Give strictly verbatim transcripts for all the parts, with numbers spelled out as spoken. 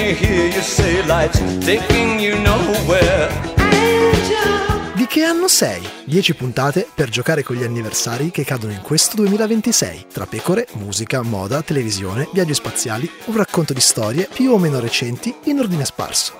me hear you say life's taking you nowhere. Di che anno sei? dieci puntate per giocare con gli anniversari che cadono in questo duemilaventisei, tra pecore, musica, moda, televisione, viaggi spaziali, un racconto di storie più o meno recenti in ordine sparso.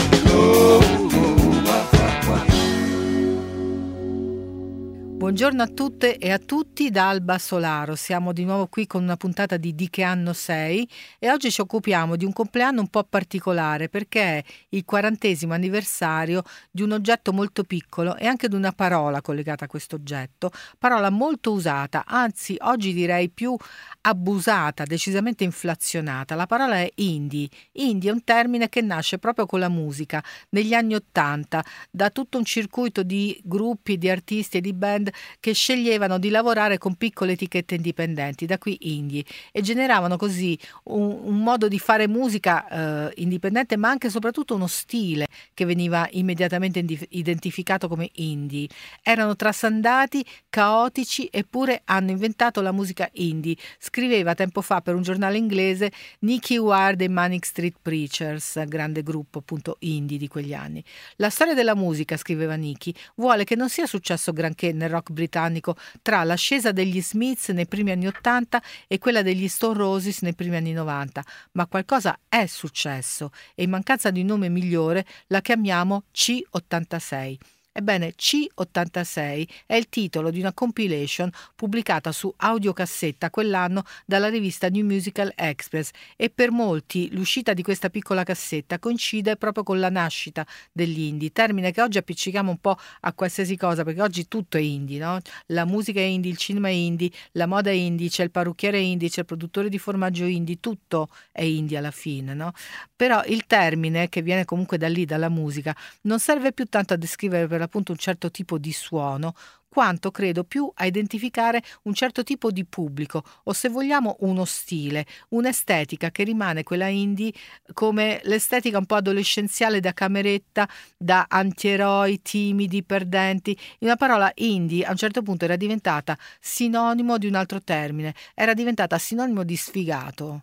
Buongiorno a tutte e a tutti da Alba Solaro, siamo di nuovo qui con una puntata di Di che anno sei e oggi ci occupiamo di un compleanno un po' particolare perché è il quarantesimo anniversario di un oggetto molto piccolo e anche di una parola collegata a questo oggetto, parola molto usata, anzi oggi direi più abusata, decisamente inflazionata. La parola è indie. Indie è un termine che nasce proprio con la musica negli anni Ottanta, da tutto un circuito di gruppi, di artisti e di band che sceglievano di lavorare con piccole etichette indipendenti, da qui indie, e generavano così un, un modo di fare musica eh, indipendente, ma anche e soprattutto uno stile che veniva immediatamente identificato come indie. Erano trasandati, caotici, eppure hanno inventato la musica indie. Scriveva tempo fa per un giornale inglese Nicky Ward e Manic Street Preachers, grande gruppo appunto indie di quegli anni. La storia della musica, scriveva Nicky, vuole che non sia successo granché nel rock britannico tra l'ascesa degli Smiths nei primi anni ottanta e quella degli Stone Roses nei primi anni novanta, ma qualcosa è successo e in mancanza di nome migliore la chiamiamo C ottantasei. Ebbene, C ottantasei è il titolo di una compilation pubblicata su audiocassetta quell'anno dalla rivista New Musical Express e per molti l'uscita di questa piccola cassetta coincide proprio con la nascita degli indie, termine che oggi appiccichiamo un po' a qualsiasi cosa perché oggi tutto è indie, no? La musica è indie, il cinema è indie, la moda è indie, c'è il parrucchiere indie, c'è il produttore di formaggio indie, tutto è indie alla fine, no? Però il termine, che viene comunque da lì, dalla musica, non serve più tanto a descrivere per appunto un certo tipo di suono, quanto credo più a identificare un certo tipo di pubblico o, se vogliamo, uno stile, un'estetica che rimane quella indie come l'estetica un po' adolescenziale da cameretta, da antieroi timidi, perdenti. In una parola, indie a un certo punto era diventata sinonimo di un altro termine, era diventata sinonimo di sfigato.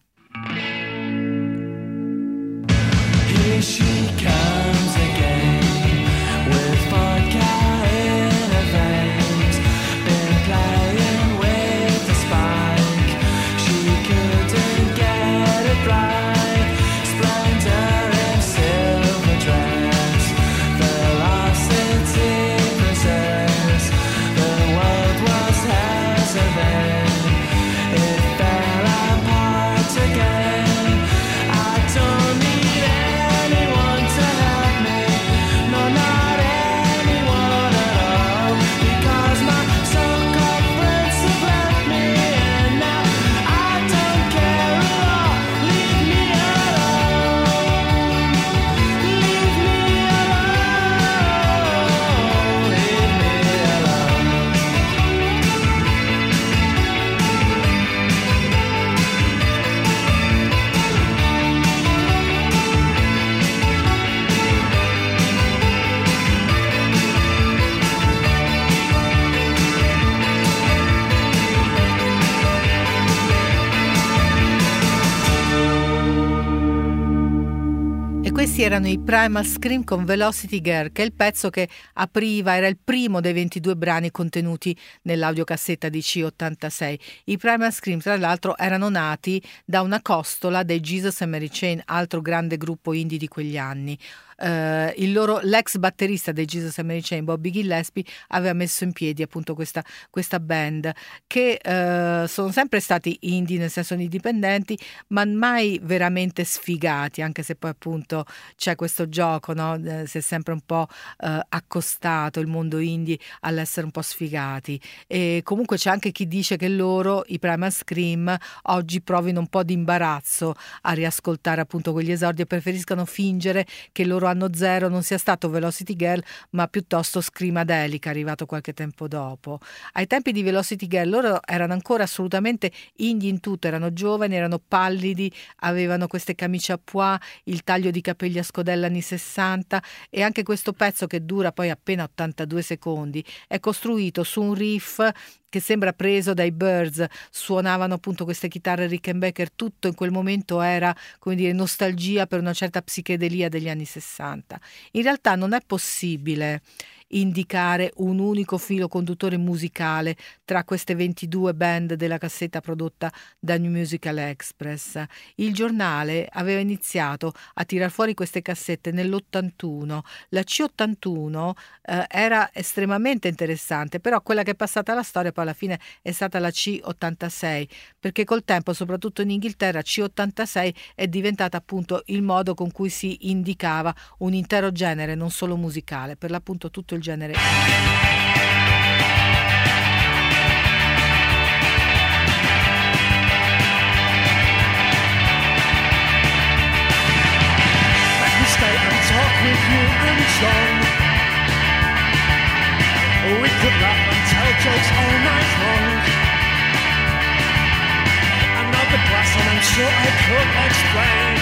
Here she comes again with vodka in her veins. Been playing with the spike. She couldn't get it right. Splendor in silver dress. Velocity possessed. The world was hers and then it fell apart again. I don't need anyone to help me. No, not anyone at all. Because my circumference have left me. And now I don't care at all. Leave me alone. Leave me alone. Leave me alone. E questi erano i Primal Scream con Velocity Girl, che è il pezzo che apriva, era il primo dei ventidue brani contenuti nell'audiocassetta di C ottantasei. I Primal Scream, tra l'altro, erano nati da una costola dei Jesus and Mary Chain, altro grande gruppo indie di quegli anni. Uh, il loro, l'ex batterista dei Jesus and Mary Chain, Bobby Gillespie, aveva messo in piedi appunto questa, questa band che uh, sono sempre stati indie nel senso indipendenti, ma mai veramente sfigati, anche se poi appunto c'è questo gioco, no? Eh, si è sempre un po' uh, accostato il mondo indie all'essere un po' sfigati, e comunque c'è anche chi dice che loro, i Primal Scream, oggi provino un po' di imbarazzo a riascoltare appunto quegli esordi e preferiscano fingere che il loro anno zero non sia stato Velocity Girl ma piuttosto Screamadelica, arrivato qualche tempo dopo. Ai tempi di Velocity Girl loro erano ancora assolutamente indie in tutto, erano giovani, erano pallidi, avevano queste camicie a pois, il taglio di capelli a scodella anni sessanta, e anche questo pezzo, che dura poi appena ottantadue secondi, è costruito su un riff che sembra preso dai Byrds, suonavano appunto queste chitarre Rickenbacker, tutto in quel momento era, come dire, nostalgia per una certa psichedelia degli anni sessanta. In realtà non è possibile indicare un unico filo conduttore musicale tra queste ventidue band della cassetta prodotta da New Musical Express. Il giornale aveva iniziato a tirar fuori queste cassette nell'ottantuno. La C ottantuno eh, era estremamente interessante, però quella che è passata alla storia poi alla fine è stata la C ottantasei, perché col tempo, soprattutto in Inghilterra, C ottantasei è diventata appunto il modo con cui si indicava un intero genere, non solo musicale, per l'appunto tutto il genere. My stay and talk with you and John. We could laugh and tell jokes all night long. Another glass and I'm sure I could explain.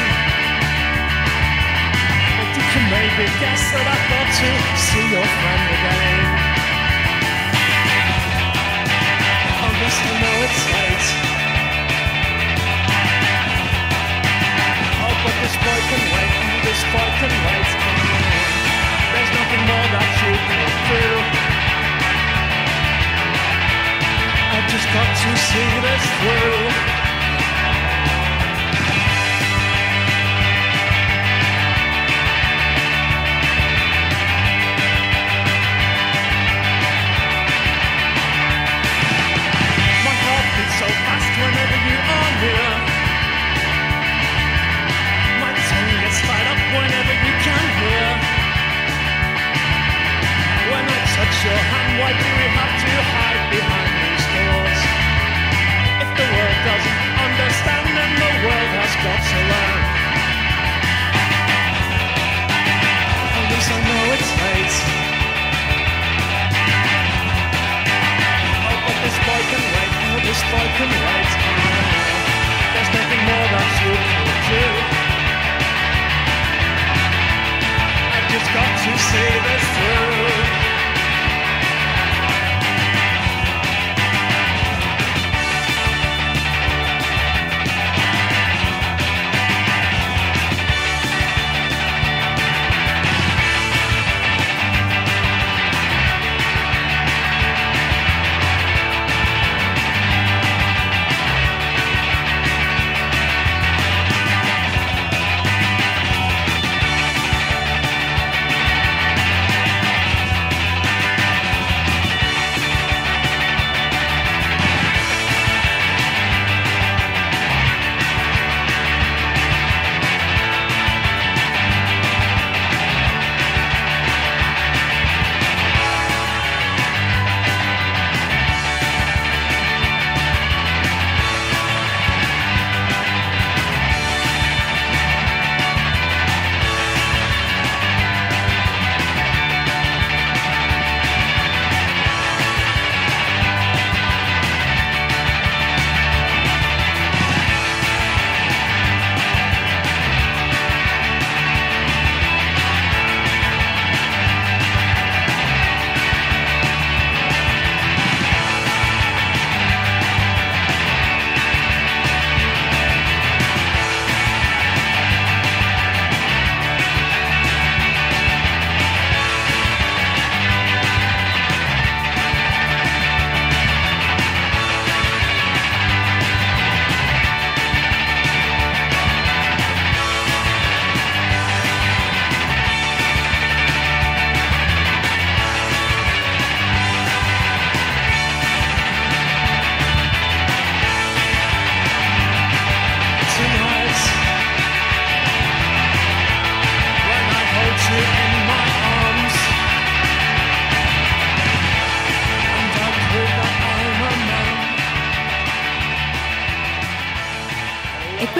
But you can maybe guess that I've got to see your friend again. Oh yes, I know it's late. Oh, but this boy can wait, this boy can wait. There's nothing more that you can do. I've just got to see this through. My heart beats so fast whenever you are near. My tongue gets tied up whenever you can hear. When I touch your hand, why do we have to hide behind these doors? If the world doesn't understand, then the world has got to learn. At least I know it's late. Oh, but this boy can wait, oh, this boy can wait. There's nothing more that you can do. I've just got to see this through.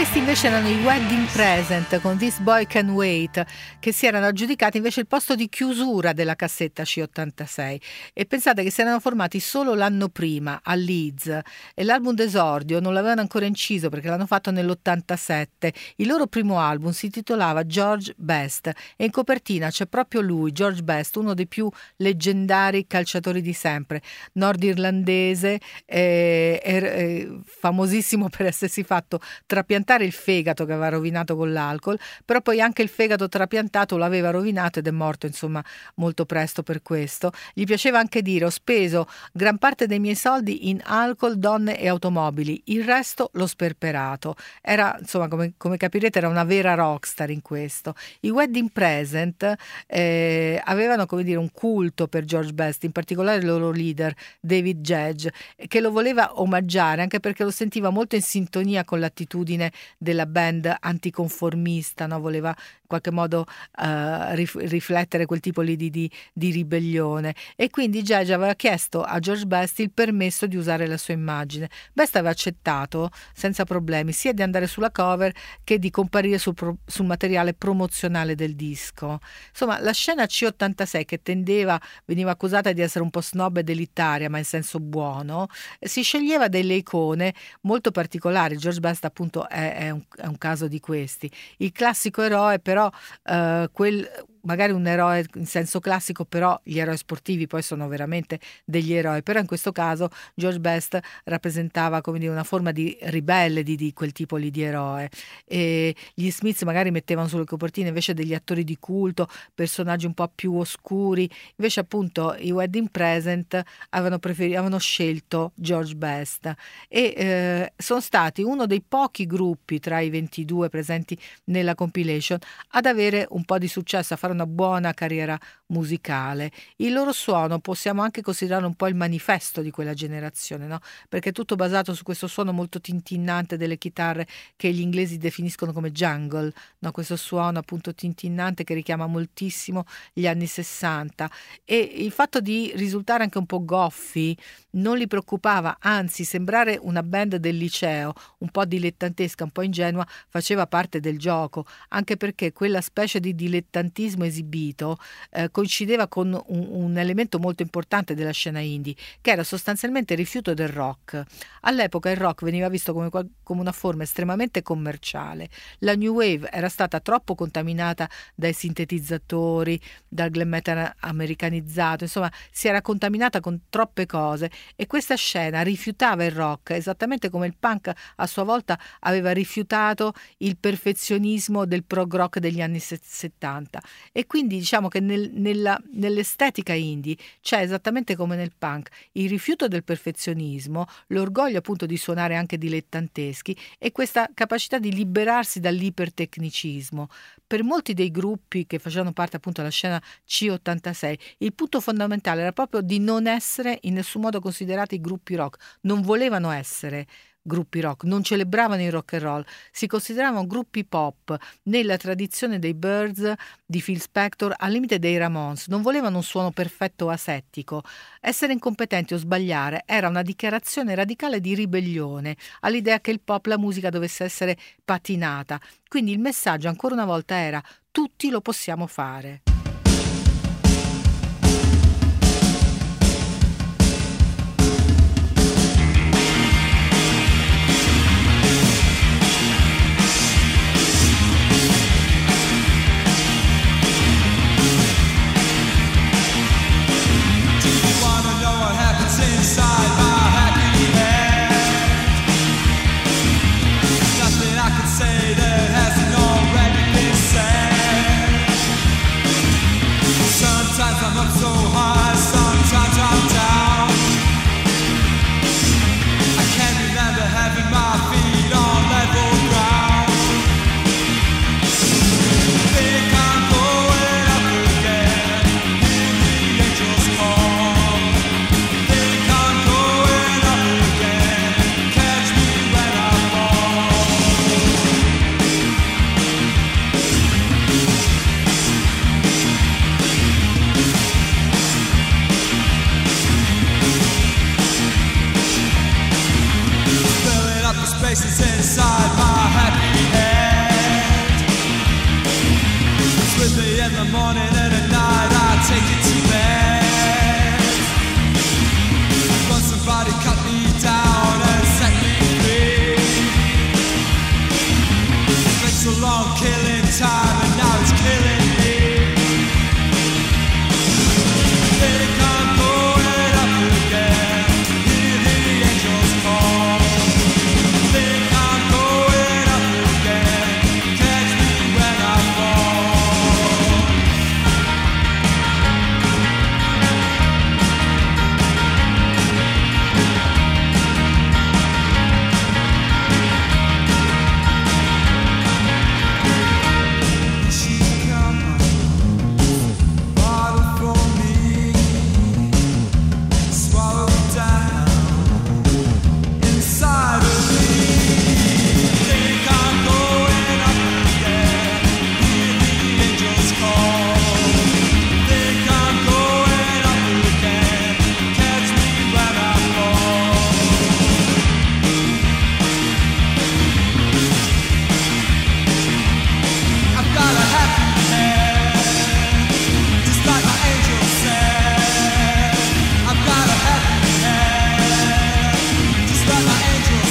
questi invece erano i Wedding Present con This Boy Can Wait, che si erano aggiudicati invece il posto di chiusura della cassetta C ottantasei. E pensate che si erano formati solo l'anno prima a Leeds e l'album d'esordio non l'avevano ancora inciso perché l'hanno fatto nell'ottantasette. Il loro primo album si titolava George Best e in copertina c'è proprio lui, George Best, uno dei più leggendari calciatori di sempre, nordirlandese, eh, eh, famosissimo per essersi fatto trapiantare il fegato che aveva rovinato con l'alcol, però poi anche il fegato trapiantato l'aveva rovinato ed è morto insomma molto presto per questo. Gli piaceva anche dire: ho speso gran parte dei miei soldi in alcol, donne e automobili, il resto l'ho sperperato. Era insomma, come, come capirete, era una vera rockstar in questo. I Wedding Present eh, avevano, come dire, un culto per George Best, in particolare il loro leader David Gedge, che lo voleva omaggiare anche perché lo sentiva molto in sintonia con l'attitudine della band anticonformista, no? Voleva in qualche modo uh, rif- riflettere quel tipo lì di, di, di ribellione, e quindi Gedge aveva chiesto a George Best il permesso di usare la sua immagine. Best aveva accettato senza problemi sia di andare sulla cover che di comparire sul, pro- sul materiale promozionale del disco. Insomma, la scena C ottantasei, che tendeva, veniva accusata di essere un po' snob ed elitaria, ma in senso buono, si sceglieva delle icone molto particolari. George Best appunto è, è, un, è un caso di questi. Il classico eroe, però eh, quel magari un eroe in senso classico, però gli eroi sportivi poi sono veramente degli eroi, però in questo caso George Best rappresentava, come dire, una forma di ribelle di, di quel tipo lì di eroe, e gli Smiths magari mettevano sulle copertine invece degli attori di culto, personaggi un po' più oscuri. Invece appunto i Wedding Present avevano, preferi- avevano scelto George Best e eh, sono stati uno dei pochi gruppi tra i ventidue presenti nella compilation ad avere un po' di successo, a fare una buona carriera musicale. Il loro suono possiamo anche considerare un po' il manifesto di quella generazione, no? Perché è tutto basato su questo suono molto tintinnante delle chitarre che gli inglesi definiscono come jungle, no? Questo suono appunto tintinnante che richiama moltissimo gli anni sessanta, e il fatto di risultare anche un po' goffi non li preoccupava, anzi sembrare una band del liceo, un po' dilettantesca, un po' ingenua, faceva parte del gioco, anche perché quella specie di dilettantismo esibito eh, coincideva con un, un elemento molto importante della scena indie, che era sostanzialmente il rifiuto del rock. All'epoca il rock veniva visto come, come una forma estremamente commerciale. La new wave era stata troppo contaminata dai sintetizzatori, dal glam metal americanizzato, insomma si era contaminata con troppe cose, e questa scena rifiutava il rock esattamente come il punk a sua volta aveva rifiutato il perfezionismo del prog rock degli anni settanta. E quindi diciamo che nel, nella, nell'estetica indie c'è, esattamente come nel punk, il rifiuto del perfezionismo, l'orgoglio appunto di suonare anche dilettanteschi e questa capacità di liberarsi dall'ipertecnicismo. Per molti dei gruppi che facevano parte appunto della scena C ottantasei, il punto fondamentale era proprio di non essere in nessun modo considerati gruppi rock, non volevano essere gruppi rock, non celebravano il rock and roll, si consideravano gruppi pop nella tradizione dei Byrds, di Phil Spector, al limite dei Ramones. Non volevano un suono perfetto o asettico. Essere incompetenti o sbagliare era una dichiarazione radicale di ribellione all'idea che il pop, la musica, dovesse essere patinata. Quindi il messaggio ancora una volta era: tutti lo possiamo fare. Say that hasn't already been said. me in the morning and at night I take it to bed. But somebody cut me down and set me free. It's been so long killing time and now it's killing me. Think I'm going up again, hear the angels call. Think I'm going up again, catch me when I fall. She come bottle for me, swallow down inside of me. Think I'm going up again, hear the angels call. Think I'm going up again, catch me when I fall. I've got a happy head, just like my angel said. I've got a happy head, just like my angel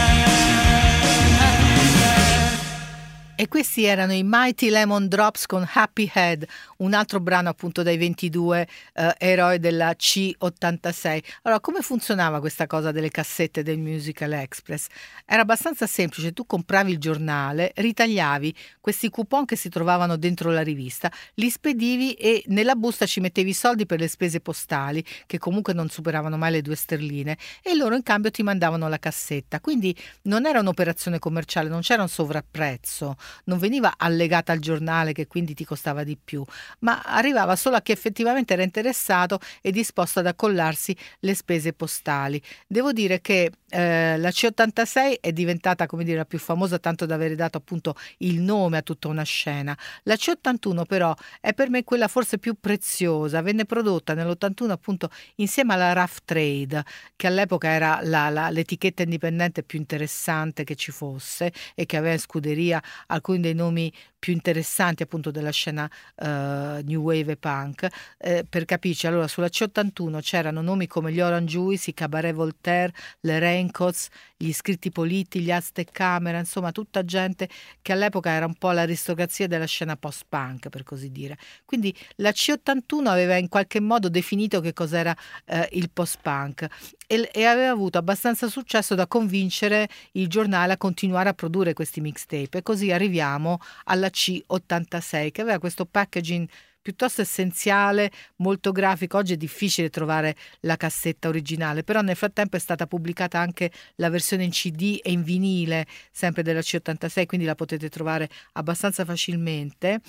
said. Happy head. E questi erano i Mighty Lemon Drops con Happy Head, un altro brano appunto dai ventidue eh, eroi della C ottantasei. Allora, come funzionava questa cosa delle cassette del Musical Express? Era abbastanza semplice, tu compravi il giornale, ritagliavi questi coupon che si trovavano dentro la rivista, li spedivi e nella busta ci mettevi i soldi per le spese postali, che comunque non superavano mai le due sterline, e loro in cambio ti mandavano la cassetta. Quindi non era un'operazione commerciale, non c'era un sovrapprezzo, non veniva allegata al giornale che quindi ti costava di più, ma arrivava solo a chi effettivamente era interessato e disposto ad accollarsi le spese postali. Devo dire che eh, la C ottantasei è diventata, come dire, la più famosa, tanto da aver dato appunto il nome a tutta una scena. La C ottantuno però è per me quella forse più preziosa, venne prodotta nell'ottantuno appunto insieme alla Rough Trade, che all'epoca era la, la, l'etichetta indipendente più interessante che ci fosse e che aveva in scuderia alcuni dei nomi più interessanti appunto della scena uh, New Wave e Punk. Eh, per capirci, allora sulla C ottantuno c'erano nomi come gli Orange Juice, i Cabaret Voltaire, le Raincoats, gli Scritti Politti, gli Aztec Camera, insomma tutta gente che all'epoca era un po' l'aristocrazia della scena post-punk, per così dire. Quindi la C ottantuno aveva in qualche modo definito che cos'era eh, il post-punk e, e aveva avuto abbastanza successo da convincere il giornale a continuare a produrre questi mixtape, e così arriviamo alla C ottantasei, che aveva questo packaging piuttosto essenziale, molto grafico. Oggi è difficile trovare la cassetta originale, però nel frattempo è stata pubblicata anche la versione in C D e in vinile, sempre della C ottantasei, quindi la potete trovare abbastanza facilmente.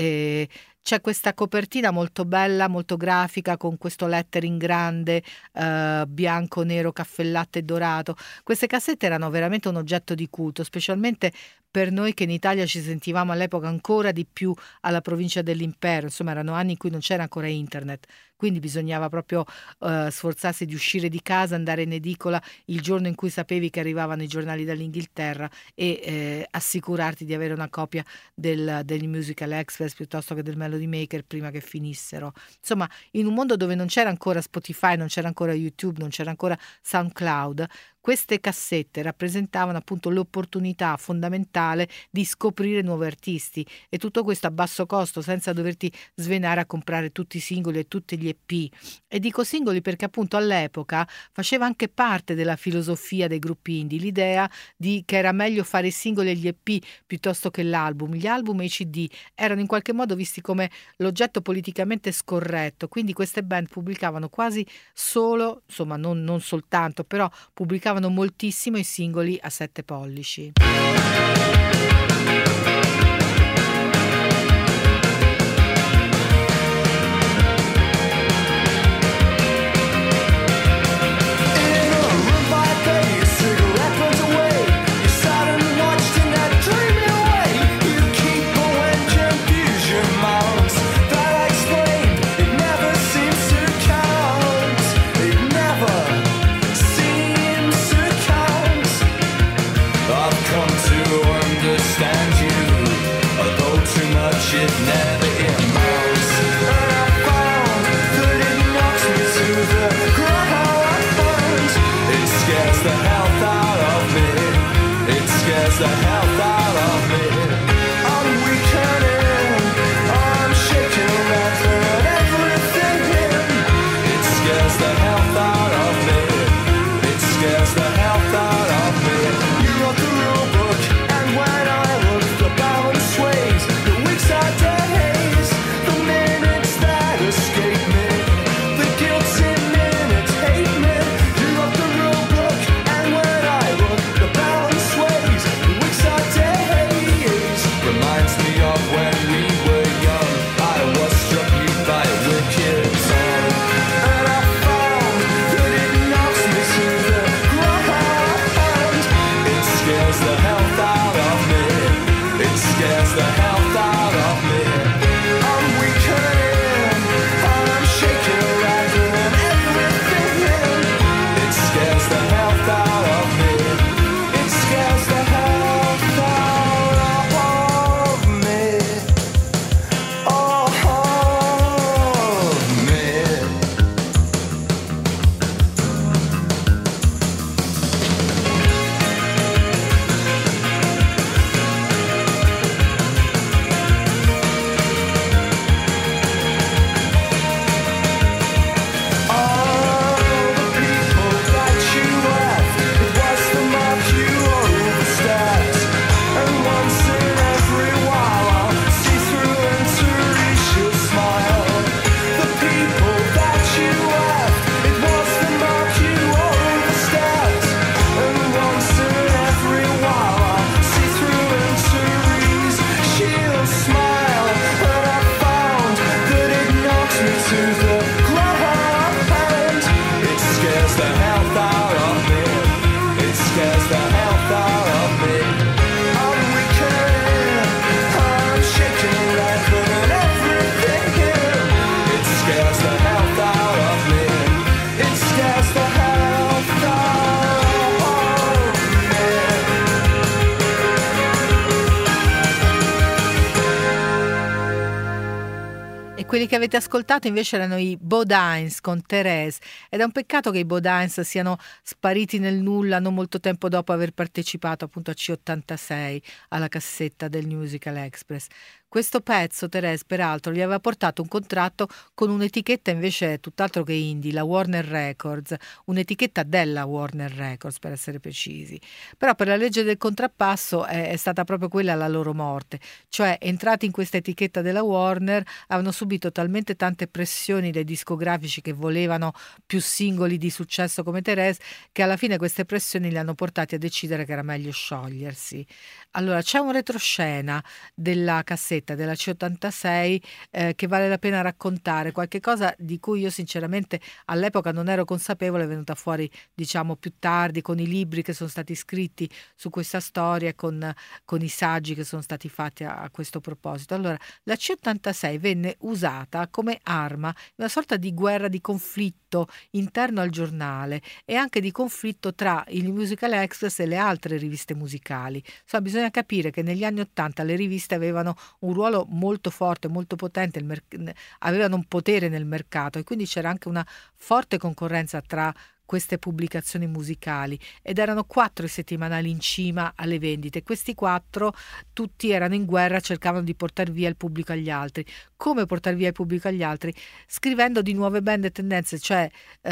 E c'è questa copertina molto bella, molto grafica, con questo lettering grande, eh, bianco, nero, caffè latte e dorato. Queste cassette erano veramente un oggetto di culto, specialmente per noi che in Italia ci sentivamo all'epoca ancora di più alla provincia dell'impero. Insomma, erano anni in cui non c'era ancora internet, quindi bisognava proprio uh, sforzarsi di uscire di casa, andare in edicola il giorno in cui sapevi che arrivavano i giornali dall'Inghilterra e eh, assicurarti di avere una copia del, del Musical Express piuttosto che del Melody Maker prima che finissero. Insomma, in un mondo dove non c'era ancora Spotify, non c'era ancora YouTube, non c'era ancora SoundCloud, queste cassette rappresentavano appunto l'opportunità fondamentale di scoprire nuovi artisti, e tutto questo a basso costo, senza doverti svenare a comprare tutti i singoli e tutti gli E P. E dico singoli perché appunto all'epoca faceva anche parte della filosofia dei gruppi indie l'idea di che era meglio fare i singoli e gli E P piuttosto che l'album. Gli album e i C D erano in qualche modo visti come l'oggetto politicamente scorretto, quindi queste band pubblicavano quasi solo, insomma non, non soltanto, però pubblicavano moltissimo i singoli a sette pollici. It never ends. E quelli che avete ascoltato invece erano i Bodines con Thérèse, ed è un peccato che i Bodines siano spariti nel nulla non molto tempo dopo aver partecipato appunto a C ottantasei, alla cassetta del New Musical Express. Questo pezzo, Thérèse, peraltro, gli aveva portato un contratto con un'etichetta invece tutt'altro che indie, la Warner Records, un'etichetta della Warner Records per essere precisi. Però per la legge del contrappasso è, è stata proprio quella la loro morte, cioè entrati in questa etichetta della Warner avevano subito talmente tante pressioni dai discografici che volevano più singoli di successo come Thérèse, che alla fine queste pressioni li hanno portati a decidere che era meglio sciogliersi. Allora c'è un retroscena della cassetta della C ottantasei eh, che vale la pena raccontare, qualche cosa di cui io sinceramente all'epoca non ero consapevole, è venuta fuori diciamo più tardi con i libri che sono stati scritti su questa storia, con, con i saggi che sono stati fatti a, a questo proposito. Allora la C ottantasei venne usata come arma in una sorta di guerra, di conflitto interno al giornale e anche di conflitto tra il Musical Express e le altre riviste musicali. Insomma, bisogna capire che negli anni Ottanta le riviste avevano un ruolo molto forte, molto potente, il merc- avevano un potere nel mercato e quindi c'era anche una forte concorrenza tra queste pubblicazioni musicali, ed erano quattro i settimanali in cima alle vendite. Questi quattro tutti erano in guerra, cercavano di portare via il pubblico agli altri. Come portare via il pubblico agli altri? Scrivendo di nuove band e tendenze, cioè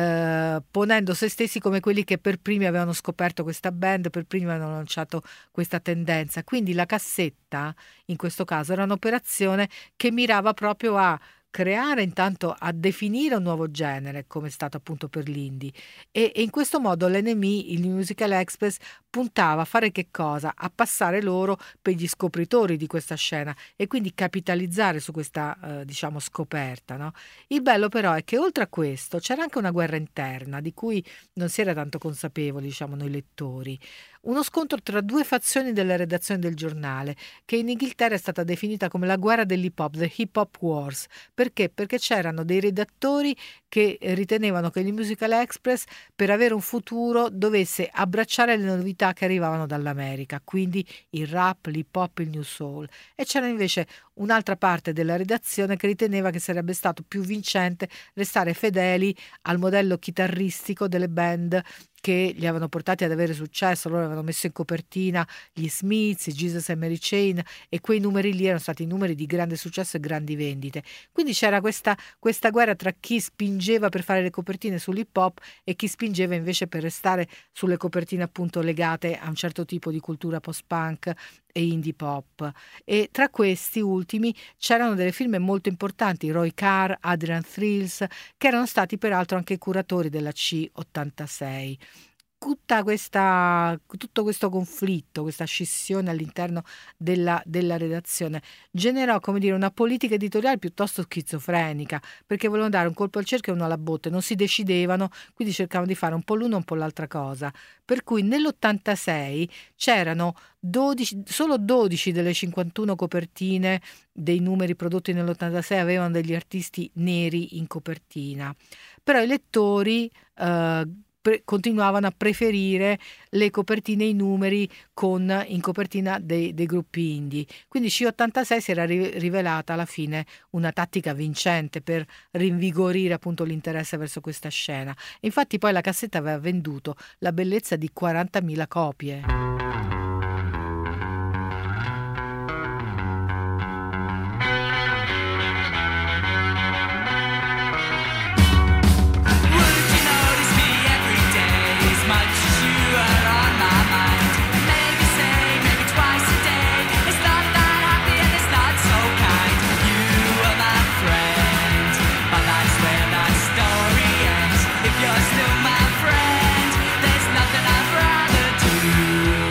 eh, ponendo se stessi come quelli che per primi avevano scoperto questa band, per primi avevano lanciato questa tendenza. Quindi la cassetta in questo caso era un'operazione che mirava proprio a creare, intanto a definire un nuovo genere, come è stato appunto per l'indie, e, e in questo modo l'N M I, il New Musical Express, puntava a fare che cosa? A passare loro per gli scopritori di questa scena e quindi capitalizzare su questa eh, diciamo scoperta, no? Il bello però è che oltre a questo c'era anche una guerra interna di cui non si era tanto consapevoli, diciamo, noi lettori. Uno scontro tra due fazioni della redazione del giornale, che in Inghilterra è stata definita come la guerra dell'hip hop, the hip hop wars. Perché? Perché c'erano dei redattori che ritenevano che il Musical Express, per avere un futuro, dovesse abbracciare le novità che arrivavano dall'America, quindi il rap, l'hip hop, il new soul. E c'era invece un'altra parte della redazione che riteneva che sarebbe stato più vincente restare fedeli al modello chitarristico delle band che li avevano portati ad avere successo. Loro avevano messo in copertina gli Smiths, Jesus and Mary Chain, e quei numeri lì erano stati numeri di grande successo e grandi vendite. Quindi c'era questa, questa guerra tra chi spingeva per fare le copertine sull'hip hop e chi spingeva invece per restare sulle copertine appunto legate a un certo tipo di cultura post-punk e indie pop. E tra questi ultimi c'erano delle firme molto importanti, Roy Carr, Adrian Thrills, che erano stati peraltro anche curatori della C ottantasei. Tutta questa, tutto questo conflitto, questa scissione all'interno della, della redazione generò, come dire, una politica editoriale piuttosto schizofrenica, perché volevano dare un colpo al cerchio e uno alla botte, non si decidevano, quindi cercavano di fare un po' l'uno e un po' l'altra cosa. Per cui nell'ottantasei c'erano dodici, solo dodici delle cinquantuno copertine dei numeri prodotti nell'ottantasei avevano degli artisti neri in copertina, però i lettori eh, continuavano a preferire le copertine e i numeri con in copertina dei, dei gruppi indie. Quindi C ottantasei si era ri- rivelata alla fine una tattica vincente per rinvigorire appunto l'interesse verso questa scena. Infatti poi la cassetta aveva venduto la bellezza di quarantamila copie. You're still my friend. There's nothing I'd rather do.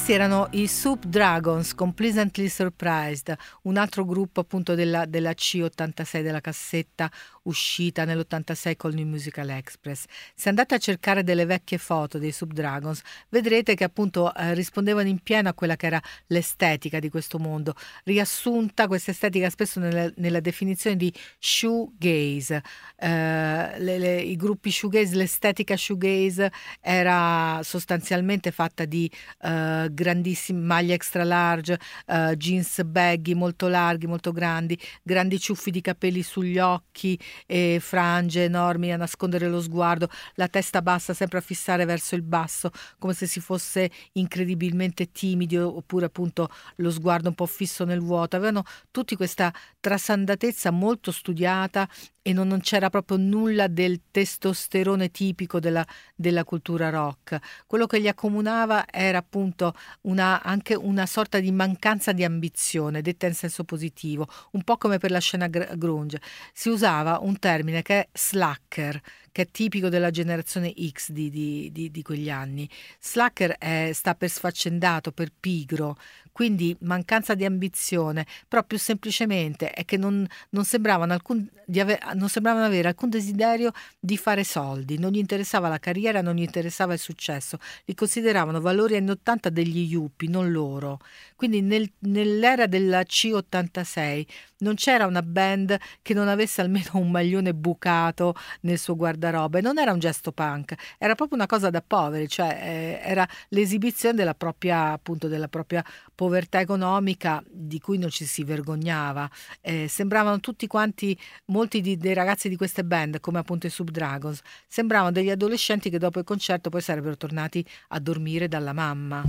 Questi erano i Soup Dragons con Pleasantly Surprised, un altro gruppo appunto della, della C ottantasei, della cassetta uscita nell'ottantasei col New Musical Express. Se andate a cercare delle vecchie foto dei Soup Dragons, vedrete che appunto eh, rispondevano in pieno a quella che era l'estetica di questo mondo, riassunta questa estetica spesso nella, nella definizione di shoegaze. Eh, le, le, i gruppi shoegaze, l'estetica shoegaze era sostanzialmente fatta di eh, grandissime maglie extra large, eh, jeans baggy molto larghi, molto grandi, grandi ciuffi di capelli sugli occhi e frange enormi a nascondere lo sguardo, la testa bassa sempre a fissare verso il basso come se si fosse incredibilmente timidi, oppure appunto lo sguardo un po' fisso nel vuoto. Avevano tutti questa trasandatezza molto studiata e non, non c'era proprio nulla del testosterone tipico della, della cultura rock. Quello che li accomunava era appunto una, anche una sorta di mancanza di ambizione, detta in senso positivo, un po' come per la scena grunge. Si usava un termine che è slacker, che è tipico della generazione X di, di, di, di quegli anni. Slacker è, sta per sfaccendato, per pigro, quindi mancanza di ambizione, però più semplicemente è che non, non, sembravano alcun, di ave, non sembravano avere alcun desiderio di fare soldi, non gli interessava la carriera, non gli interessava il successo, li consideravano valori anni ottanta degli yuppie, non loro. Quindi nel, nell'era della C ottantasei non c'era una band che non avesse almeno un maglione bucato nel suo guardaroba, e non era un gesto punk, era proprio una cosa da poveri, cioè eh, era l'esibizione della propria, appunto, della propria povertà economica di cui non ci si vergognava. Eh, sembravano tutti quanti, molti di, dei ragazzi di queste band, come appunto i Soup Dragons, sembravano degli adolescenti che dopo il concerto poi sarebbero tornati a dormire dalla mamma.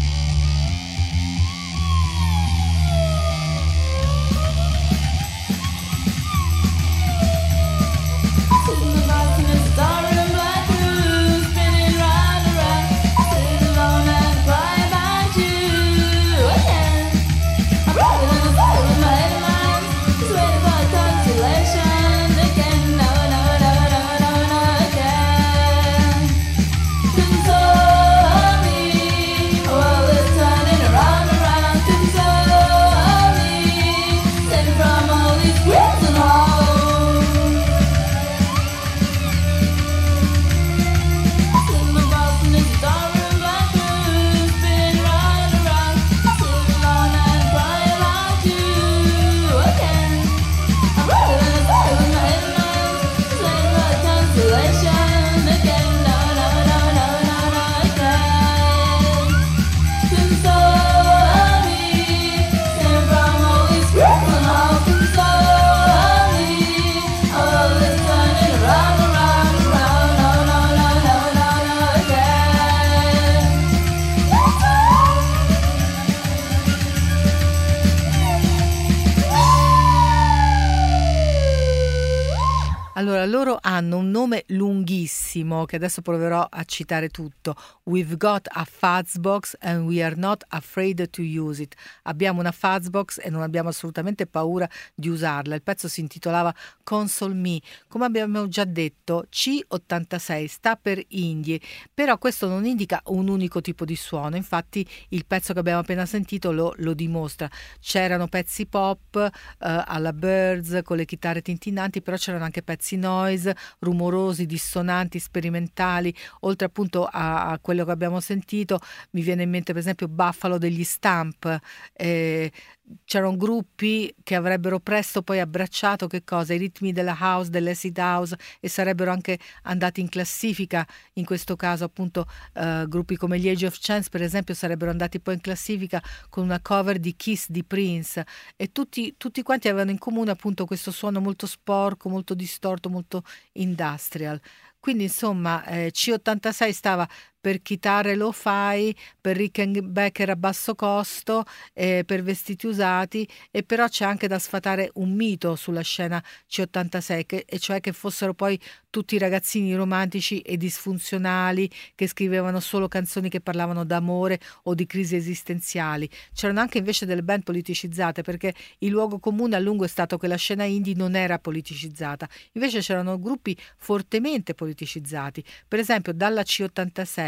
Allora, loro hanno un nome lunghissimo che adesso proverò a citare tutto. We've got a Fuzzbox and we are not afraid to use it. Abbiamo una Fuzzbox e non abbiamo assolutamente paura di usarla. Il pezzo si intitolava Console Me. Come abbiamo già detto, C ottantasei sta per indie, però questo non indica un unico tipo di suono. Infatti il pezzo che abbiamo appena sentito lo, lo dimostra. C'erano pezzi pop eh, alla Birds con le chitarre tintinnanti, però c'erano anche pezzi noise, rumorosi, dissonanti, sperimentali. Oltre appunto a, a quello che abbiamo sentito, mi viene in mente per esempio Buffalo degli Stamp. Eh, c'erano gruppi che avrebbero presto poi abbracciato che cosa? I ritmi della house, dell'acid house, e sarebbero anche andati in classifica. In questo caso appunto eh, gruppi come gli Age of Chance per esempio sarebbero andati poi in classifica con una cover di Kiss di Prince, e tutti, tutti quanti avevano in comune appunto questo suono molto sporco, molto distorto, molto industrial. Quindi insomma eh, C ottantasei stava per chitarre lo-fi, per Rickenbacker a basso costo, eh, per vestiti usati, e però c'è anche da sfatare un mito sulla scena C ottantasei, che, e cioè che fossero poi tutti ragazzini romantici e disfunzionali che scrivevano solo canzoni che parlavano d'amore o di crisi esistenziali. C'erano anche invece delle band politicizzate, perché il luogo comune a lungo è stato che la scena indie non era politicizzata, invece c'erano gruppi fortemente politicizzati. Per esempio dalla C ottantasei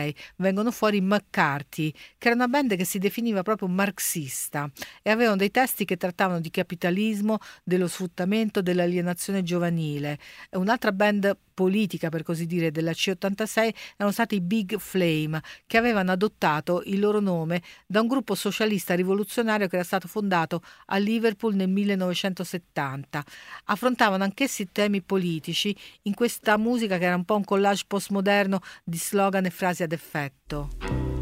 ottantasei vengono fuori i McCarthy, che era una band che si definiva proprio marxista e avevano dei testi che trattavano di capitalismo, dello sfruttamento, dell'alienazione giovanile. Un'altra band politica, per così dire, della C ottantasei erano stati i Big Flame, che avevano adottato il loro nome da un gruppo socialista rivoluzionario che era stato fondato a Liverpool nel millenovecentosettanta. Affrontavano anch'essi temi politici in questa musica che era un po' un collage postmoderno di slogan e frasi ad effetto.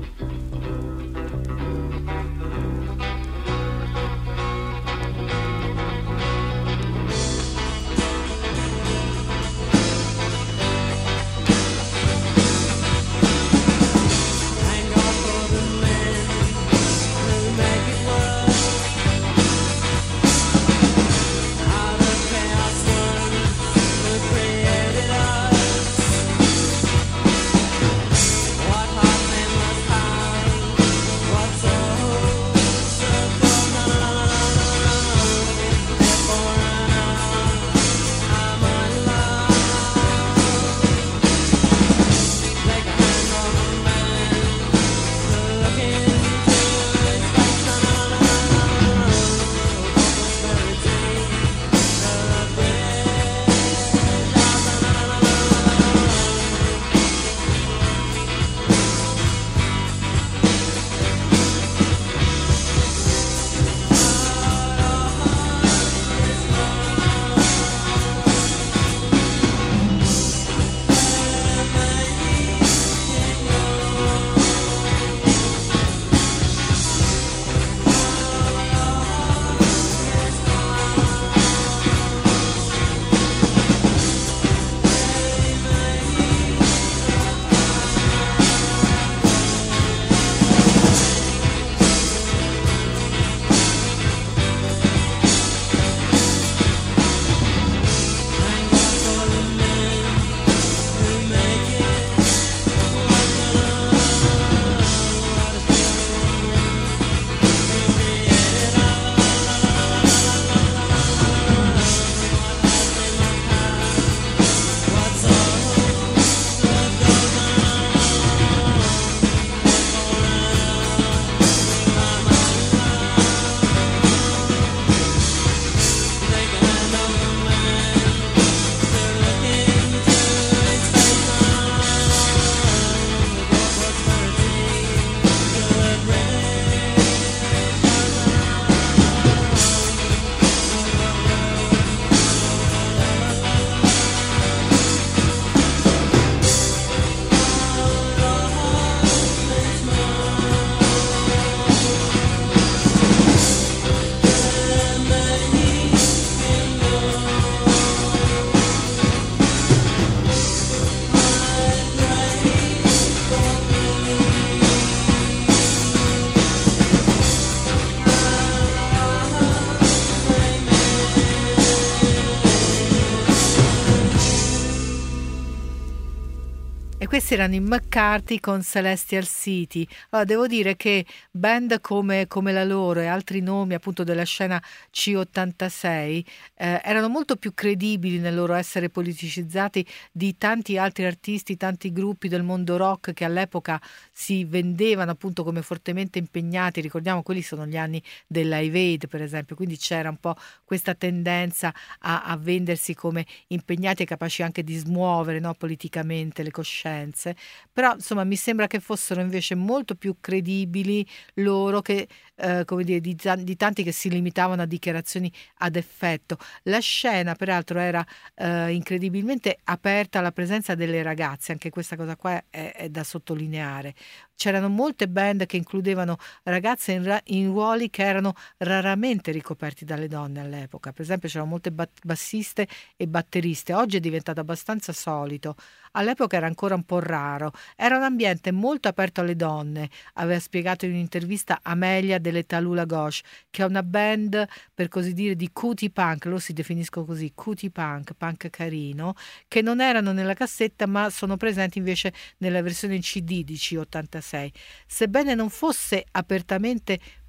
Questi erano i McCarthy con Celestial City. Allora, devo dire che band come, come la loro e altri nomi appunto della scena C ottantasei eh, erano molto più credibili nel loro essere politicizzati di tanti altri artisti, tanti gruppi del mondo rock che all'epoca si vendevano appunto come fortemente impegnati. Ricordiamo, quelli sono gli anni della Live Aid, per esempio, quindi c'era un po' questa tendenza a, a vendersi come impegnati e capaci anche di smuovere, no, politicamente le coscienze. Però insomma mi sembra che fossero invece molto più credibili loro che eh, come dire, di, di tanti che si limitavano a dichiarazioni ad effetto. La scena peraltro era eh, incredibilmente aperta alla presenza delle ragazze, anche questa cosa qua è, è da sottolineare. C'erano molte band che includevano ragazze in, ra- in ruoli che erano raramente ricoperti dalle donne all'epoca. Per esempio c'erano molte bat- bassiste e batteriste. Oggi è diventato abbastanza solito. All'epoca era ancora un po' raro. Era un ambiente molto aperto alle donne, aveva spiegato in un'intervista Amelia delle Tallulah Ghosh, che è una band, per così dire, di cutie punk, loro si definiscono così, cutie punk, punk carino, che non erano nella cassetta ma sono presenti invece nella versione in C D di C ottantasei. Sebbene non fosse apertamente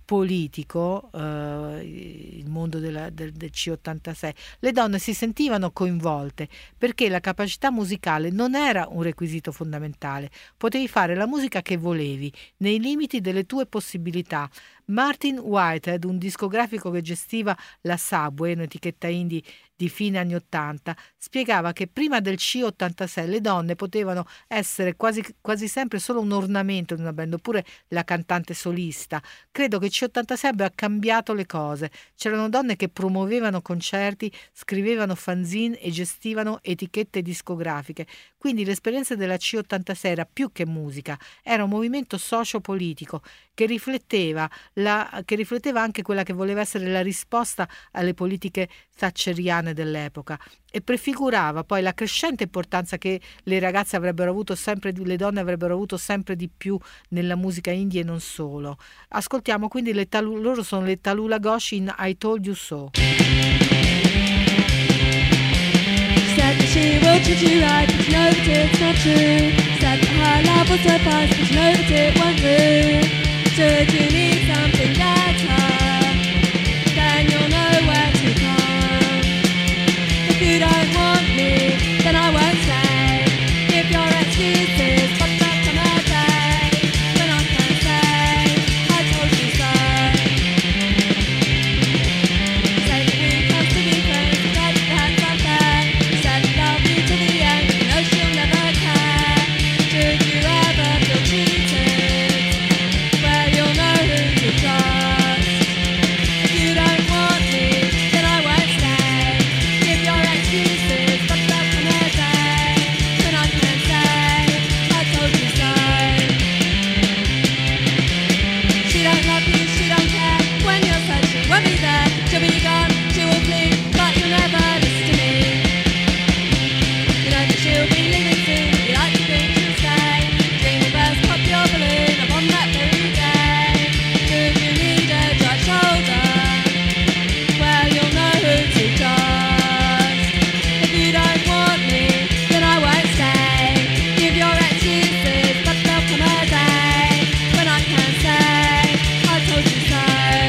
politico, eh, il mondo della, del, del C ottantasei, le donne si sentivano coinvolte perché la capacità musicale non era un requisito fondamentale, potevi fare la musica che volevi nei limiti delle tue possibilità. Martin Whitehead, un discografico che gestiva la Subway, un'etichetta indie di fine anni ottanta, spiegava che prima del C ottantasei le donne potevano essere quasi, quasi sempre solo un ornamento di una band, oppure la cantante solista. Credo che il C ottantasei abbia cambiato le cose. C'erano donne che promuovevano concerti, scrivevano fanzine e gestivano etichette discografiche. Quindi l'esperienza della C ottantasei era più che musica, era un movimento socio-politico che rifletteva, la, che rifletteva anche quella che voleva essere la risposta alle politiche thatcheriane dell'epoca e prefigurava poi la crescente importanza che le ragazze avrebbero avuto sempre di, le donne avrebbero avuto sempre di più nella musica indie e non solo. Ascoltiamo quindi le talu, loro sono le Tallulah Gosh in I Told You So. Said that she will treat you right, but you know that it's not true. Said that her love was so fast, but you know that it won't do. Should you need something better, then you'll know where to come. If you don't want me, then I won't stay. Give your excuses, but that's another day. Then I can say, I told you so. Say that we have to be friends, said that that's unfair. Said I love you to the end, you know she'll never care. Should you ever feel cheated, well you'll know who to trust. If you don't want me, then I won't stay. Give your excuses, but that's another day. Then I can say, I told you so. She don't love you, she don't care. When you're sad, she won't be there. She'll be gone, she will flee, but you'll never listen to me. You know that she'll be leaving soon, you like to think she'll stay. Dream will burst, pop your balloon upon that very day. Should you need a dry shoulder, well you'll know who to trust. If you don't want me, then I won't stay. Give your excuses, but there'll come a day when I can say, I told you so.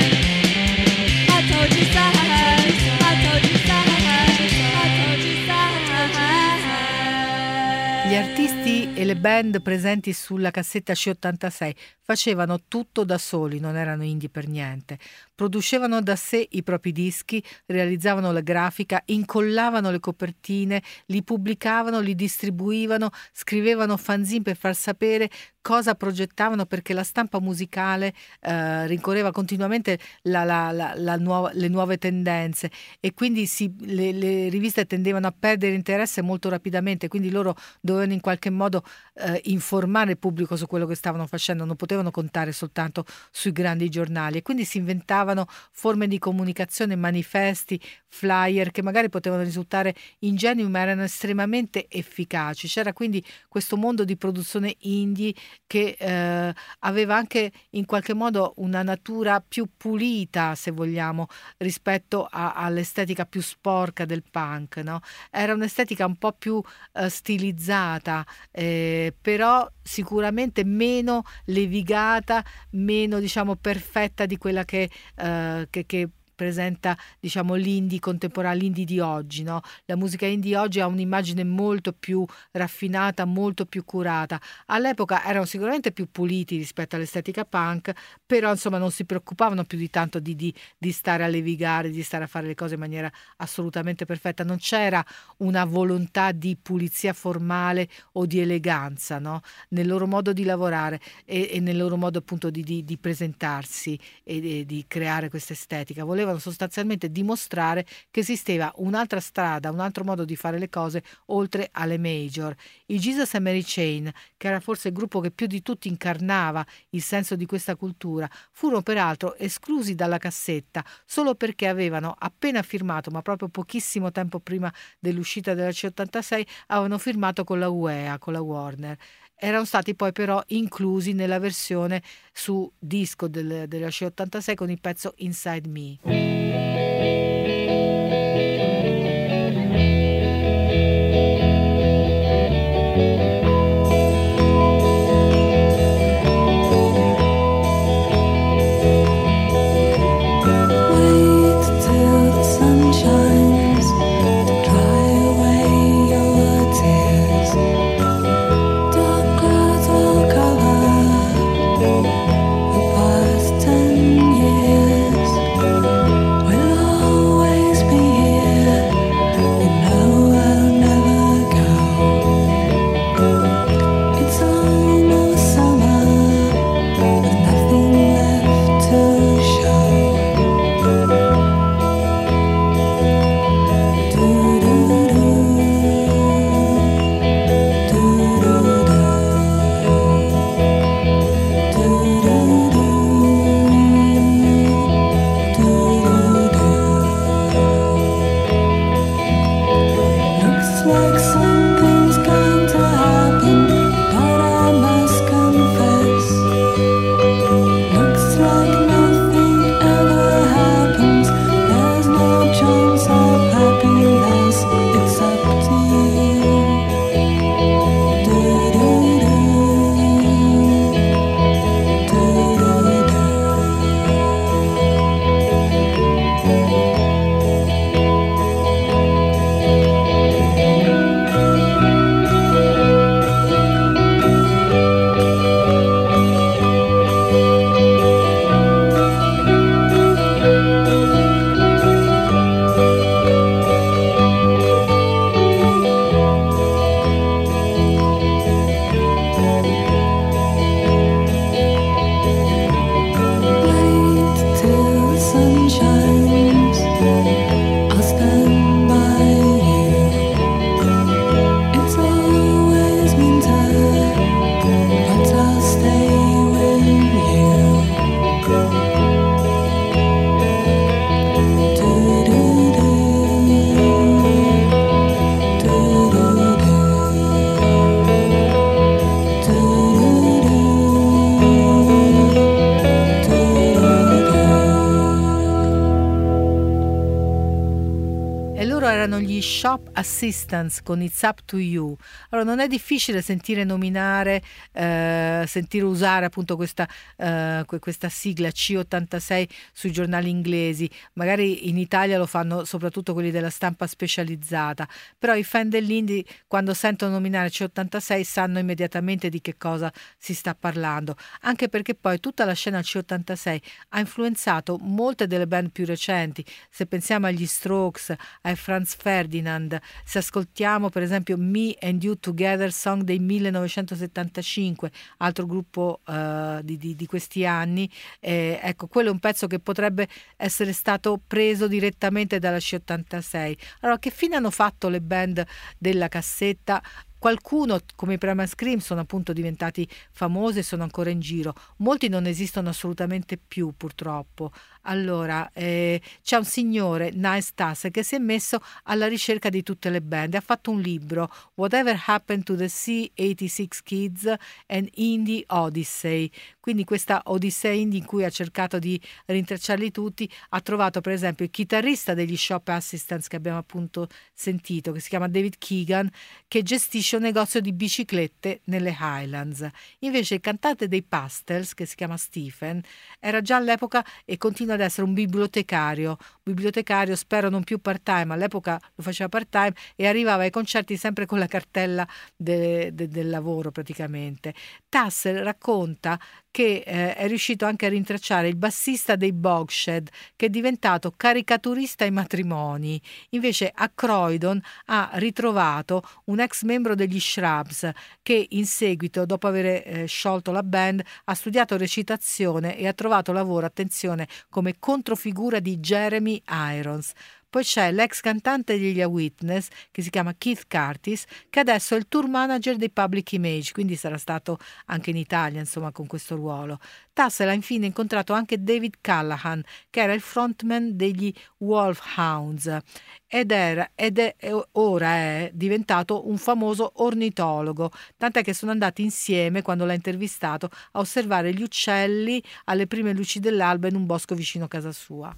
I told you so. I told you so. I told you so. Gli artisti e le band presenti sulla cassetta C ottantasei facevano tutto da soli, non erano indie per niente. Producevano da sé i propri dischi, realizzavano la grafica, incollavano le copertine, li pubblicavano, li distribuivano, scrivevano fanzine per far sapere cosa progettavano, perché la stampa musicale eh, rincorreva continuamente la, la, la, la nuova, le nuove tendenze e quindi si, le, le riviste tendevano a perdere interesse molto rapidamente, quindi loro dovevano in qualche modo eh, informare il pubblico su quello che stavano facendo, non potevano contare soltanto sui grandi giornali e quindi si inventavano forme di comunicazione, manifesti, flyer che magari potevano risultare ingenui ma erano estremamente efficaci. C'era quindi questo mondo di produzione indie che eh, aveva anche in qualche modo una natura più pulita, se vogliamo, rispetto a, all'estetica più sporca del punk, no? Era un'estetica un po' più eh, stilizzata, eh, però sicuramente meno levigata, meno diciamo perfetta di quella che, eh, che, che presenta diciamo l'indie contemporaneo, l'indie di oggi, no? La musica indie oggi ha un'immagine molto più raffinata, molto più curata. All'epoca erano sicuramente più puliti rispetto all'estetica punk, però insomma non si preoccupavano più di tanto di, di, di stare a levigare, di stare a fare le cose in maniera assolutamente perfetta. Non c'era una volontà di pulizia formale o di eleganza, no? Nel loro modo di lavorare e, e nel loro modo appunto di, di, di presentarsi e, e di creare questa estetica. Volevano sostanzialmente dimostrare che esisteva un'altra strada, un altro modo di fare le cose oltre alle major. I Jesus and Mary Chain, che era forse il gruppo che più di tutti incarnava il senso di questa cultura, furono peraltro esclusi dalla cassetta solo perché avevano appena firmato, ma proprio pochissimo tempo prima dell'uscita della C ottantasei, avevano firmato con la U E A, con la Warner. Erano stati poi però inclusi nella versione su disco del, della C ottantasei con il pezzo Inside Me. e loro erano gli Shop Assistants con It's Up to You. Allora non è difficile sentire nominare, eh, sentire usare appunto questa, eh, questa sigla C ottantasei sui giornali inglesi, magari in Italia lo fanno soprattutto quelli della stampa specializzata, però i fan dell'indie quando sentono nominare C ottantasei sanno immediatamente di che cosa si sta parlando, anche perché poi tutta la scena C ottantasei ha influenzato molte delle band più recenti. Se pensiamo agli Strokes, ai Franz Ferdinand, se ascoltiamo per esempio Me and You Together, song del millenovecentosettantacinque, altro gruppo uh, di, di, di questi anni, eh, ecco, quello è un pezzo che potrebbe essere stato preso direttamente dalla C ottantasei. Allora, che fine hanno fatto le band della cassetta? Qualcuno, come i Primal Scream, sono appunto diventati famosi e sono ancora in giro. Molti non esistono assolutamente più, purtroppo. Allora, eh, c'è un signore, Nice Tass, che si è messo alla ricerca di tutte le band. Ha fatto un libro, Whatever Happened to the C ottantasei Kids and Indie Odyssey. Quindi questa Odissea indie in cui ha cercato di rintracciarli tutti. Ha trovato per esempio il chitarrista degli Shop Assistants che abbiamo appunto sentito, che si chiama David Keegan, che gestisce un negozio di biciclette nelle Highlands. Invece il cantante dei Pastels, che si chiama Stephen, era già all'epoca e continua ad essere un bibliotecario, bibliotecario spero non più part-time, all'epoca lo faceva part-time e arrivava ai concerti sempre con la cartella de, de, del lavoro praticamente. Tassel racconta che eh, è riuscito anche a rintracciare il bassista dei Bogshed, che è diventato caricaturista ai matrimoni. Invece a Croydon ha ritrovato un ex membro degli Shrubs che in seguito, dopo aver eh, sciolto la band, ha studiato recitazione e ha trovato lavoro, attenzione, come controfigura di Jeremy Irons. Poi c'è l'ex cantante degli Witness, che si chiama Keith Curtis, che adesso è il tour manager dei Public Image, quindi sarà stato anche in Italia, insomma, con questo ruolo. Tassel ha infine incontrato anche David Callahan, che era il frontman degli Wolfhounds, ed, era, ed è, ora è diventato un famoso ornitologo, tant'è che sono andati insieme, quando l'ha intervistato, a osservare gli uccelli alle prime luci dell'alba in un bosco vicino a casa sua.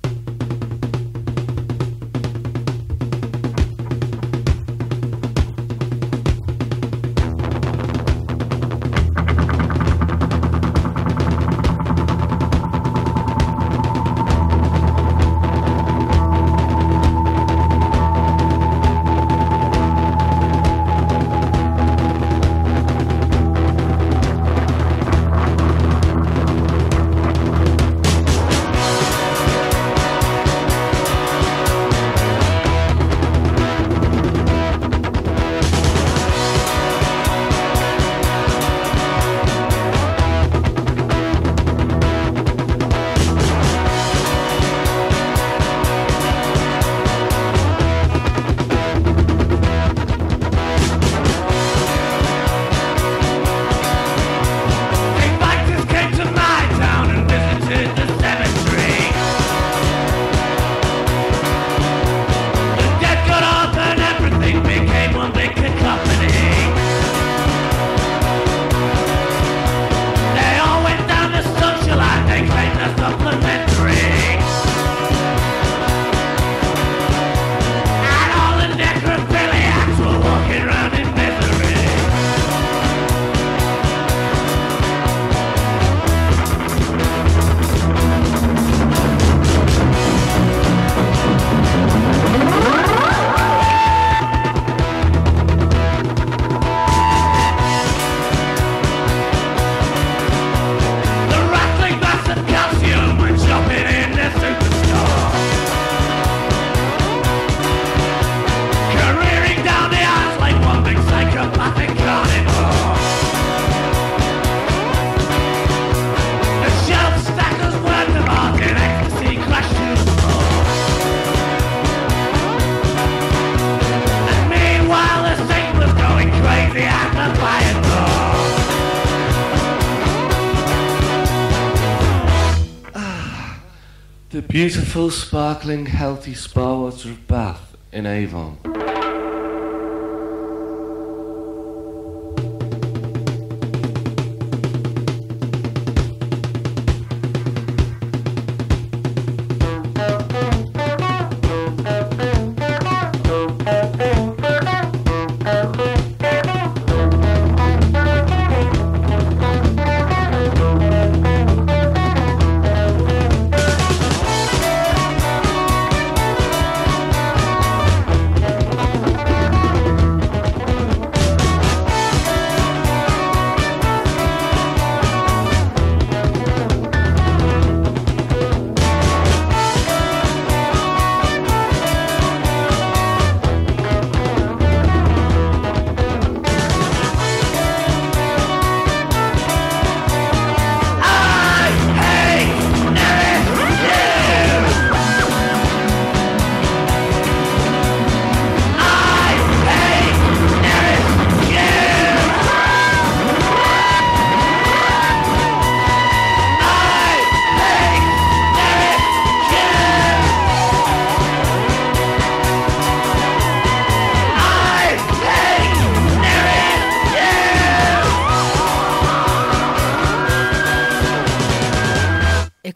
The beautiful, sparkling, healthy spa water of Bath in Avon.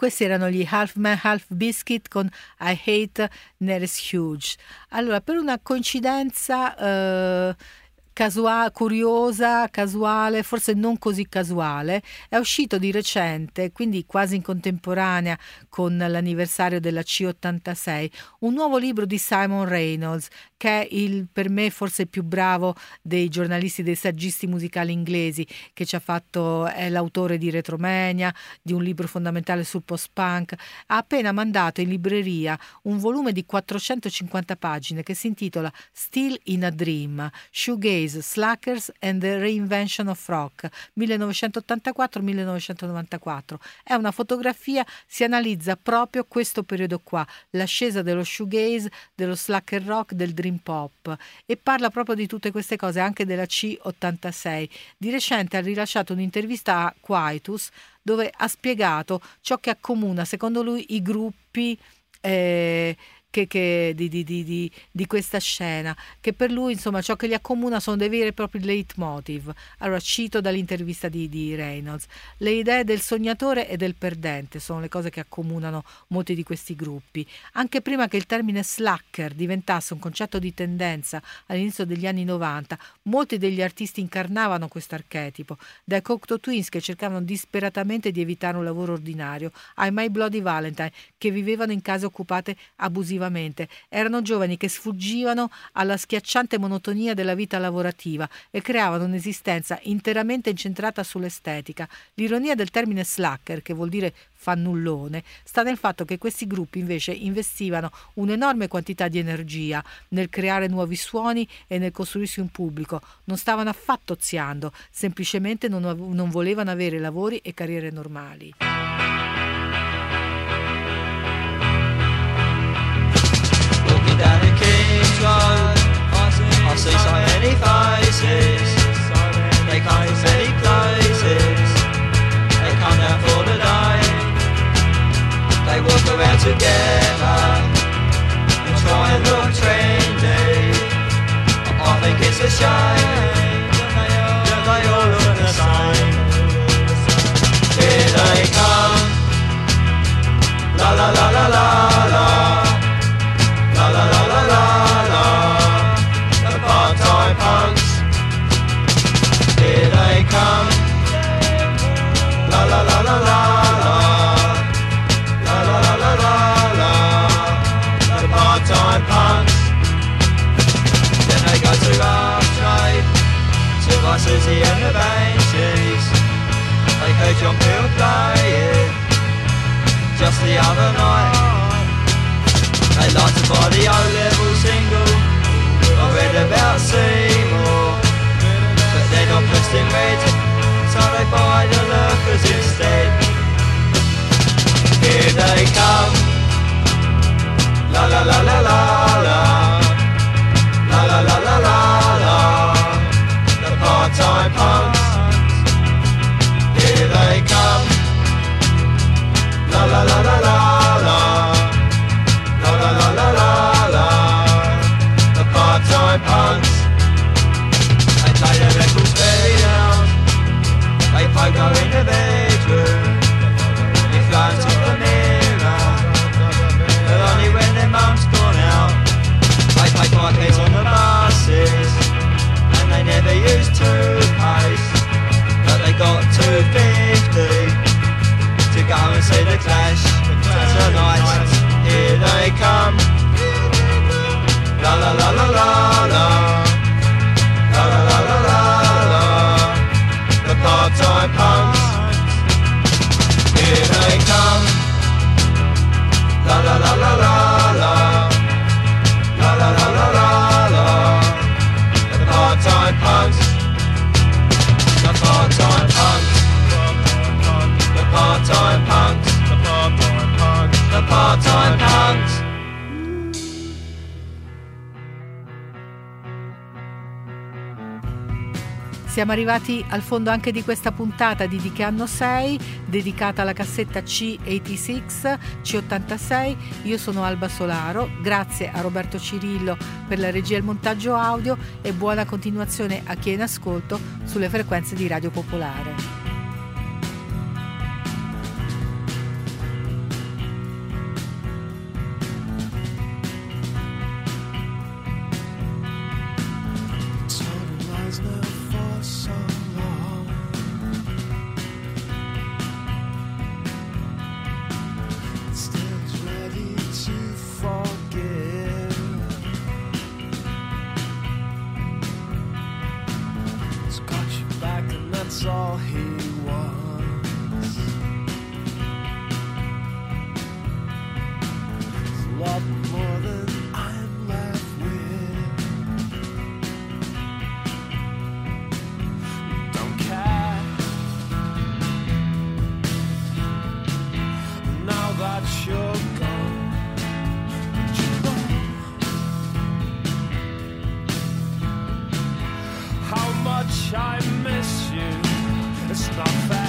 Questi erano gli Half Man Half Biscuit con I Hate Neres Huge. Allora, per una coincidenza eh, casuale, curiosa, casuale, forse non così casuale, è uscito di recente, quindi quasi in contemporanea con l'anniversario della C ottantasei, un nuovo libro di Simon Reynolds, che è il, per me forse il più bravo dei giornalisti, dei saggisti musicali inglesi, che ci ha fatto, è l'autore di Retromania, di un libro fondamentale sul post-punk. Ha appena mandato in libreria un volume di quattrocentocinquanta pagine che si intitola Still in a Dream, Shoegaze, Slackers and the Reinvention of Rock, millenovecentottantaquattro millenovecentonovantaquattro. È una fotografia, si analizza proprio questo periodo qua, l'ascesa dello shoegaze, dello slacker rock, del dream pop, e parla proprio di tutte queste cose, anche della C ottantasei. Di recente ha rilasciato un'intervista a Quietus dove ha spiegato ciò che accomuna secondo lui i gruppi eh, Che, che di, di, di, di, di questa scena, che per lui insomma ciò che li accomuna sono dei veri e propri leitmotiv. Allora cito dall'intervista di, di Reynolds: le idee del sognatore e del perdente sono le cose che accomunano molti di questi gruppi. Anche prima che il termine slacker diventasse un concetto di tendenza all'inizio degli anni novanta, molti degli artisti incarnavano questo archetipo, dai Cocteau Twins che cercavano disperatamente di evitare un lavoro ordinario, ai My Bloody Valentine che vivevano in case occupate abusivamente. Erano giovani che sfuggivano alla schiacciante monotonia della vita lavorativa e creavano un'esistenza interamente incentrata sull'estetica. L'ironia del termine slacker, che vuol dire fannullone, sta nel fatto che questi gruppi invece investivano un'enorme quantità di energia nel creare nuovi suoni e nel costruirsi un pubblico. Non stavano affatto oziando, semplicemente non, non volevano avere lavori e carriere normali. Down the King's Road, I see so many faces. They come from many places. They come down for the day. They walk around together and try and look trendy. I think it's a shame that they all look the same. Here they come, la la la la la la. La la la la la la, the part-time punks. Here they come. La la la la la la, la la la la la la, the part-time punks. Then they go to Rough Trade, to buy Susie and the Banshees. They heard John Peel play it just the other night. They like to buy the O-level single, I read about Seymour, but they're not pressed in red, so they buy the lurkers instead. Here they come, la la la la la la, la la la la la la, the part-time punks. Here they come, la la la la la la. La la la la la la, the part-time punks. They play their records very loud. They pogo in the bedroom. They fly to the mirror, but only when their mum's gone out. They play five kids on the buses, and they never use toothpaste, but they got two fifty to go and see the Clash tonight. Here they come, la la la la la la, la la la la la la, the part-time punks. Here they come, la la la la la la, la la la la la la, the part-time punks, the part-time punks, the part-time punks, the part-time punks, the part-time punks. Siamo arrivati al fondo anche di questa puntata di Di che anno sei, dedicata alla cassetta C ottantasei, C ottantasei. Io sono Alba Solaro, grazie a Roberto Cirillo per la regia e il montaggio audio e buona continuazione a chi è in ascolto sulle frequenze di Radio Popolare. much I miss you. It's not fair.